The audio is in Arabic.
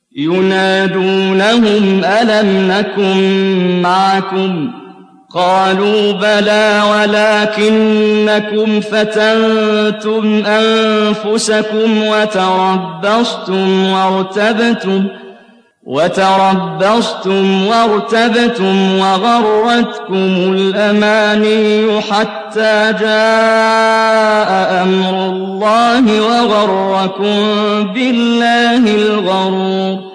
ينادونهم ألم نكن معكم قالوا بلى ولكنكم فتنتم أنفسكم وتربصتم وارتبتم وغرتكم الأماني حتى جاء أمر الله وغركم بالله الغرور